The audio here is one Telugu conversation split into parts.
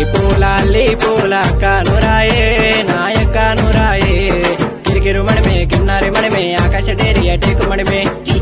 అల్లి పూల కానురాయే నాయక నురాయే కిరికిరు మణమే కిన్నారి మణమే ఆకాశ డేరి అటేకు మణమే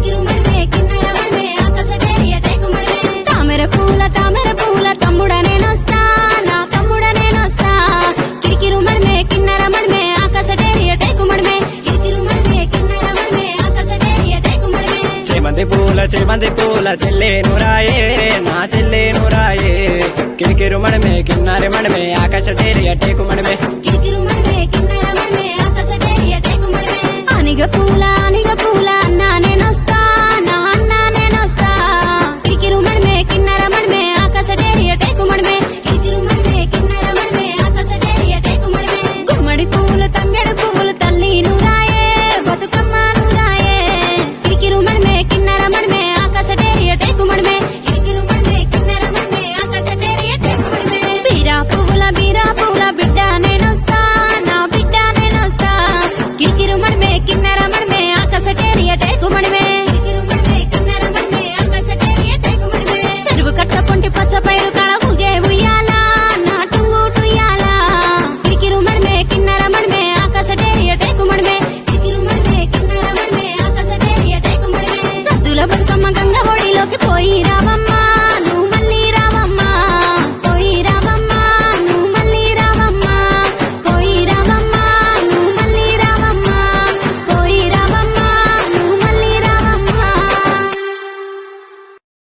తామర పూల తమ్ముడ నేనొస్తా నా తమ్ముడ నేనొస్తా కిరికిరు మణమే కిన్నర మణమే ఆకాశ డేరి అటేకు మణమే కిరికిరు మణమే కిన్నర మణమే ఆకాశ డేరి అటేకు మణమే చేమంతి పూల చెల్లే నురాయే నా చెల్లే నురాయే కిరికిరు మణమే కిన్నారి మణమే ఆకాశ డేరి అటేకు మణమే కిరికిరు మణమే కిన్నర మణమే ఆకాశ డేరి అటేకు మణమే ఆనిగ పూల అన్నా నేనొస్తా నా అన్నా నేనొస్తా కిరికిరు మణమే కిన్నర మణమే ఆకాశ డేరి అటేకు మణమే కిరికిరు మణమే కిన్నర మణమే ఆకాశ డేరి అటేకు మణమే గుమ్మడి పూలు తంగెడు పువ్వులు తల్లి నురాయే బతుకమ్మ నురాయే కిరికిరు మణమే కిన్నర మణమే ఆకాశ డేరి అటేకు మణమే కిరికిరు మణమే కిన్నర మణమే ఆకాశ డేరి అటేకు మణమే బీరా పువ్వుల బిడ్డ నేనొస్తా నా బిడ్డ నేనొస్తా కిరికిరు మణమే కిన్నర మణమే ఆకాశ డేరి అటేకు మణమే కిరికిరు మణమే కిన్నర మణమే ఆకాశ డేరి అటేకు మణమే చెరువు కట్ట పొంటి పచ్చ పైరు కళ ఊగే ఉయ్యాల నాటు ఊటుయ్యాల కిరికిరు మణమే కిన్నర మణమే